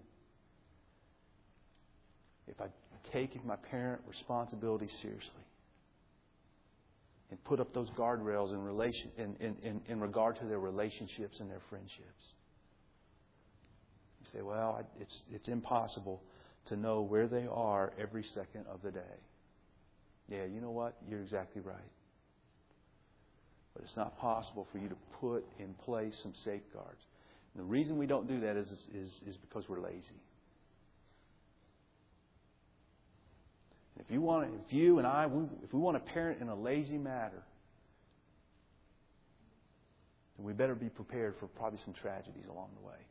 if I take my parent responsibility seriously and put up those guardrails in relation in, in, in, in regard to their relationships and their friendships. You say, well, it's it's impossible to know where they are every second of the day. Yeah, you know what? You're exactly right. But it's not possible for you to put in place some safeguards. And the reason we don't do that is is, is because we're lazy. If you want, if you and I, if we want to parent in a lazy manner, then we better be prepared for probably some tragedies along the way.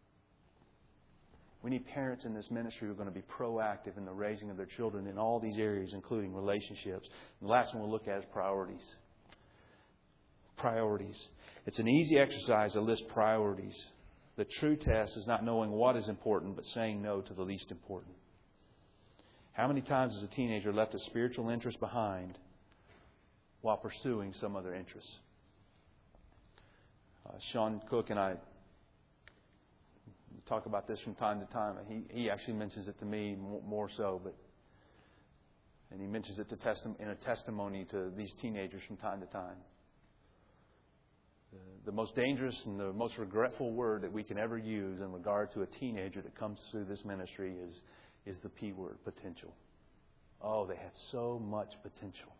We need parents in this ministry who are going to be proactive in the raising of their children in all these areas, including relationships. And the last one we'll look at is priorities. Priorities. It's an easy exercise to list priorities. The true test is not knowing what is important, but saying no to the least important. How many times has a teenager left a spiritual interest behind while pursuing some other interests? Uh, Sean Cook and I talk about this from time to time. He he actually mentions it to me more so, but and he mentions it to testi- in a testimony to these teenagers from time to time. The, the most dangerous and the most regretful word that we can ever use in regard to a teenager that comes through this ministry is is the P word, potential. Oh, they had so much potential.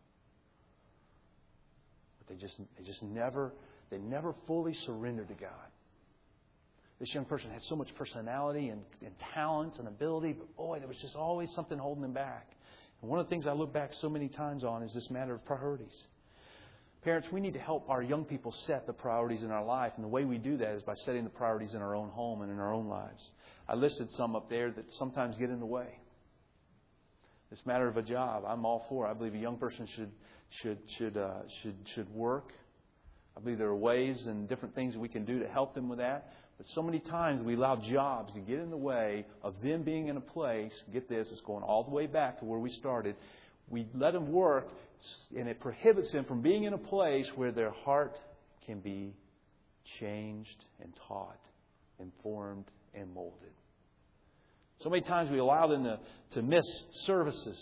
But they just they just never they never fully surrendered to God. This young person had so much personality and, and talents and ability, but boy, there was just always something holding them back. And one of the things I look back so many times on is this matter of priorities. Parents, we need to help our young people set the priorities in our life. And the way we do that is by setting the priorities in our own home and in our own lives. I listed some up there that sometimes get in the way. This matter of a job, I'm all for. I believe a young person should should should uh, should should work. I believe there are ways and different things that we can do to help them with that. But so many times we allow jobs to get in the way of them being in a place. Get this, it's going all the way back to where we started. We let them work, and it prohibits them from being in a place where their heart can be changed and taught, informed and molded. So many times we allow them to, to miss services.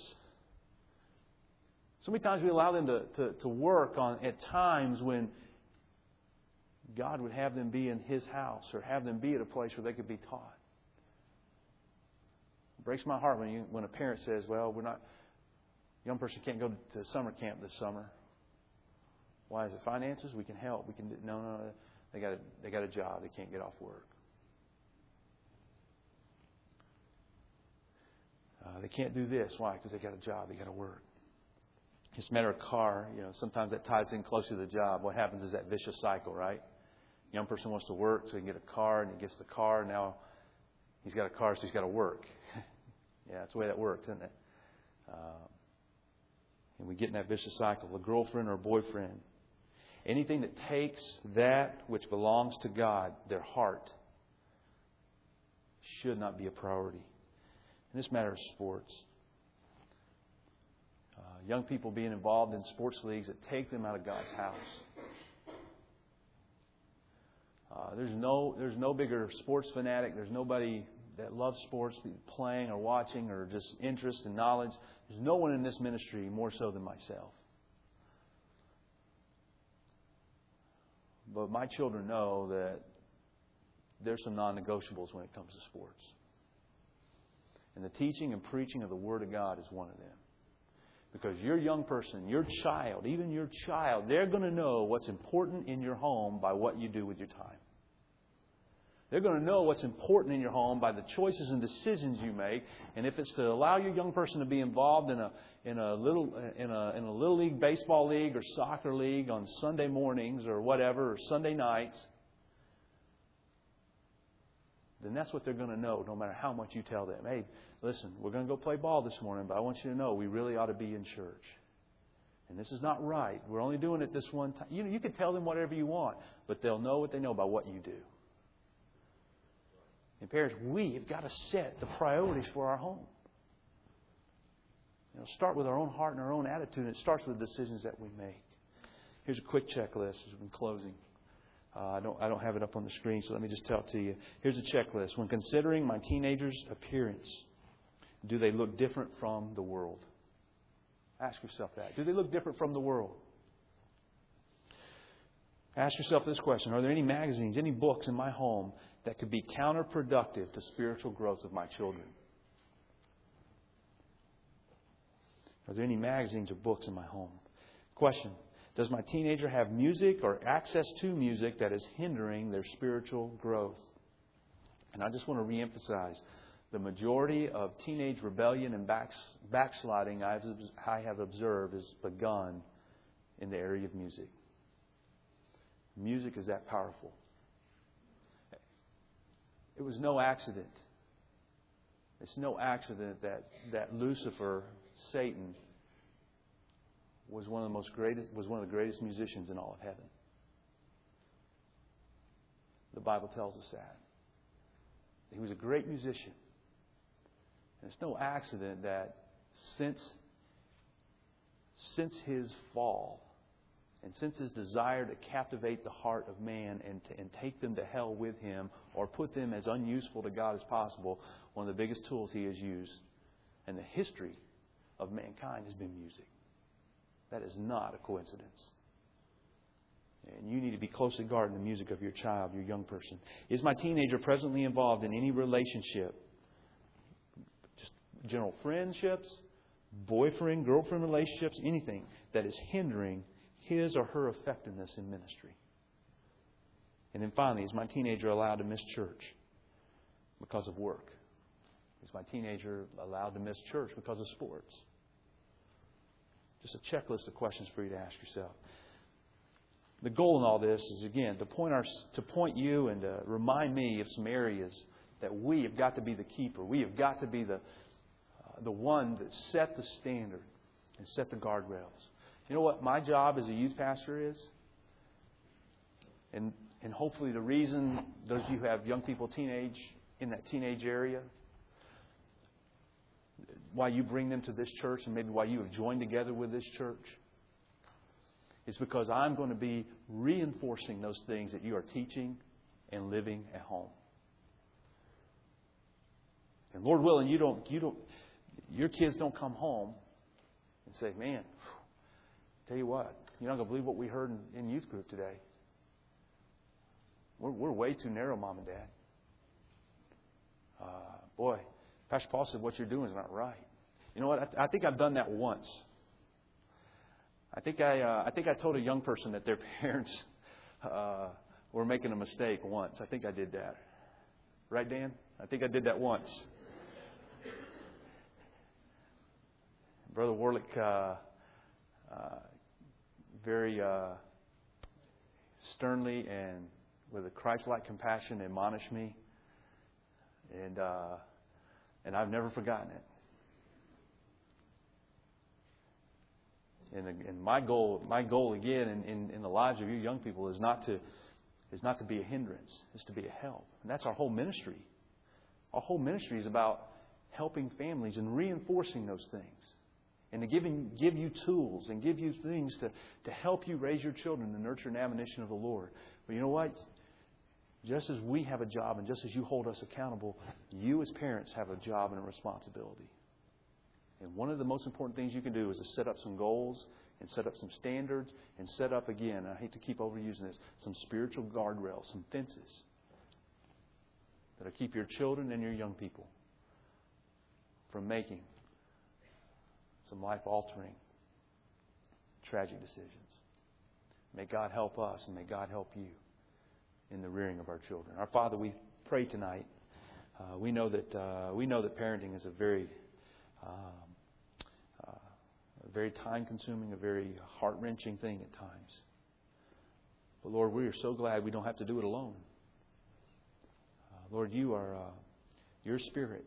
So many times we allow them to, to, to work on at times when God would have them be in His house or have them be at a place where they could be taught. It breaks my heart when you, when a parent says, well, we're not... young person can't go to summer camp this summer. Why is it? Finances? We can help. We can. No, no, no. They got a, they got a job. They can't get off work. Uh, they can't do this. Why? Because they got a job. They got to work. It's a matter of car. You know, sometimes that ties in closer to the job. What happens is that vicious cycle, right? Young person wants to work, so he can get a car, and he gets the car. Now he's got a car, so he's got to work. Yeah, that's the way that works, isn't it? Uh, And we get in that vicious cycle, a girlfriend or a boyfriend. Anything that takes that which belongs to God, their heart, should not be a priority. And this matter of sports. Uh, young people being involved in sports leagues that take them out of God's house. Uh, there's no there's no bigger sports fanatic. There's nobody that loves sports, playing or watching or just interest and knowledge. There's no one in this ministry more so than myself. But my children know that there's some non-negotiables when it comes to sports. And the teaching and preaching of the Word of God is one of them. Because your young person, your child, even your child, they're going to know what's important in your home by what you do with your time. They're going to know what's important in your home by the choices and decisions you make. And if it's to allow your young person to be involved in a in a little in a in a little league baseball league or soccer league on Sunday mornings or whatever, or Sunday nights, then that's what they're going to know, no matter how much you tell them. Hey, listen, we're going to go play ball this morning, but I want you to know we really ought to be in church. And this is not right. We're only doing it this one time. You know, you can tell them whatever you want, but they'll know what they know by what you do. And parents, we have got to set the priorities for our home. You know, start with our own heart and our own attitude. And it starts with the decisions that we make. Here's a quick checklist as we're closing. Uh, I don't I don't have it up on the screen, so let me just tell it to you. Here's a checklist. When considering my teenager's appearance, do they look different from the world? Ask yourself that. Do they look different from the world? Ask yourself this question. Are there any magazines, any books in my home that could be counterproductive to spiritual growth of my children? Are there any magazines or books in my home? Question. Does my teenager have music or access to music that is hindering their spiritual growth? And I just want to reemphasize, the majority of teenage rebellion and backsliding I have observed has begun in the area of music. Music is that powerful. It was no accident. It's no accident that, that Lucifer, Satan, was one of the most greatest was one of the greatest musicians in all of heaven. The Bible tells us that. He was a great musician. And it's no accident that since since his fall and since his desire to captivate the heart of man and to, and take them to hell with him or put them as unuseful to God as possible, one of the biggest tools he has used in the history of mankind has been music. That is not a coincidence. And you need to be closely guarding the music of your child, your young person. Is my teenager presently involved in any relationship? Just general friendships, boyfriend, girlfriend relationships, anything that is hindering his or her effectiveness in ministry. And then finally, is my teenager allowed to miss church because of work? Is my teenager allowed to miss church because of sports? Just a checklist of questions for you to ask yourself. The goal in all this is, again, to point our to point you and to remind me of some areas that we have got to be the keeper. We have got to be the uh, the one that set the standard and set the guardrails. You know what my job as a youth pastor is? And and hopefully the reason those of you who have young people teenage in that teenage area, why you bring them to this church and maybe why you have joined together with this church, is because I'm going to be reinforcing those things that you are teaching and living at home. And Lord willing, you don't, you don't, your kids don't come home and say, "Man, tell you what, you're not going to believe what we heard in, in youth group today. We're, we're way too narrow, Mom and Dad. Uh, boy, Pastor Paul said what you're doing is not right." You know what? I, I think I've done that once. I think I, uh, I think I told a young person that their parents uh, were making a mistake once. I think I did that. Right, Dan? I think I did that once. Brother Warlick, uh, uh, very uh, sternly and with a Christ-like compassion, admonished me, and uh, and I've never forgotten it. And, and my goal, my goal again, in, in, in the lives of you young people, is not to is not to be a hindrance, is to be a help, and that's our whole ministry. Our whole ministry is about helping families and reinforcing those things, and to giving give you tools and give you things to to help you raise your children in the nurture and admonition of the Lord. But you know what? Just as we have a job, and just as you hold us accountable, you as parents have a job and a responsibility. And one of the most important things you can do is to set up some goals and set up some standards and set up, again, I hate to keep overusing this, some spiritual guardrails, some fences that'll keep your children and your young people from making some life-altering, tragic decisions. May God help us and may God help you in the rearing of our children. Our Father, we pray tonight. Uh, we know that uh, we know that parenting is a very um, uh, a very time-consuming, a very heart-wrenching thing at times. But Lord, we are so glad we don't have to do it alone. Uh, Lord, you are uh, your Spirit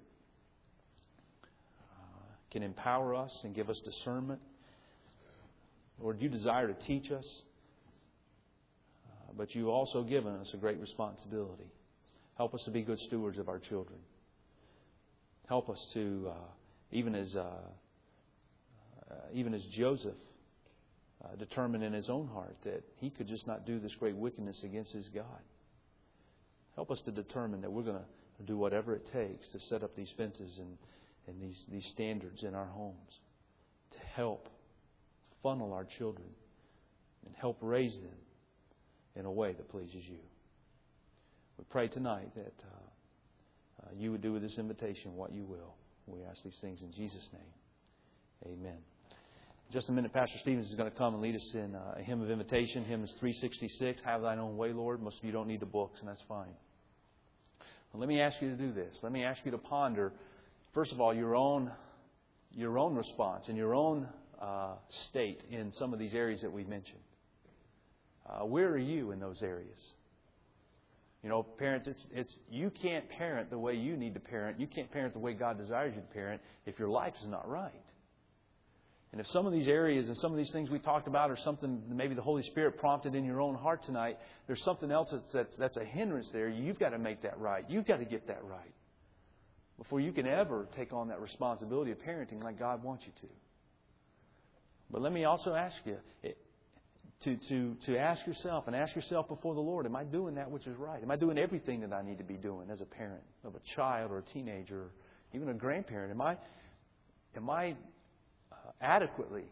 uh, can empower us and give us discernment. Lord, you desire to teach us. But you've also given us a great responsibility. Help us to be good stewards of our children. Help us to, uh, even as uh, uh, even as Joseph uh, determined in his own heart that he could just not do this great wickedness against his God. Help us to determine that we're going to do whatever it takes to set up these fences and, and these, these standards in our homes to help funnel our children and help raise them in a way that pleases you. We pray tonight that uh, uh, you would do with this invitation what you will. We ask these things in Jesus' name. Amen. In just a minute, Pastor Stevens is going to come and lead us in uh, a hymn of invitation. Hymn is three sixty-six, Have Thine Own Way, Lord. Most of you don't need the books, and that's fine. But let me ask you to do this. Let me ask you to ponder, first of all, your own, your own response and your own uh, state in some of these areas that we mentioned. Uh, where are you in those areas? You know, parents, it's it's you can't parent the way you need to parent. You can't parent the way God desires you to parent if your life is not right. And if some of these areas and some of these things we talked about are something maybe the Holy Spirit prompted in your own heart tonight, there's something else that's, that's, that's a hindrance there. You've got to make that right. You've got to get that right before you can ever take on that responsibility of parenting like God wants you to. But let me also ask you, To, to, to ask yourself and ask yourself before the Lord, am I doing that which is right? Am I doing everything that I need to be doing as a parent of a child or a teenager or even a grandparent? Am I, am I uh, adequately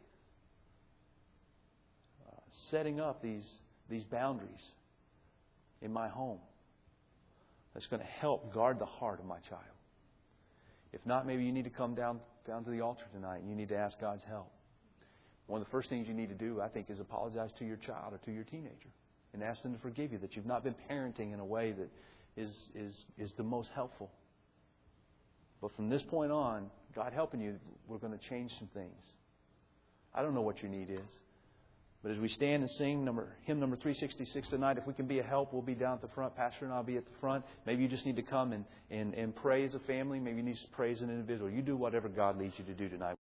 uh, setting up these, these boundaries in my home that's going to help guard the heart of my child? If not, maybe you need to come down, down to the altar tonight and you need to ask God's help. One of the first things you need to do, I think, is apologize to your child or to your teenager and ask them to forgive you that you've not been parenting in a way that is is is the most helpful. But from this point on, God helping you, we're going to change some things. I don't know what your need is. But as we stand and sing number, hymn number three sixty-six tonight, if we can be a help, we'll be down at the front. Pastor and I'll be at the front. Maybe you just need to come and, and, and pray as a family. Maybe you need to pray as an individual. You do whatever God leads you to do tonight.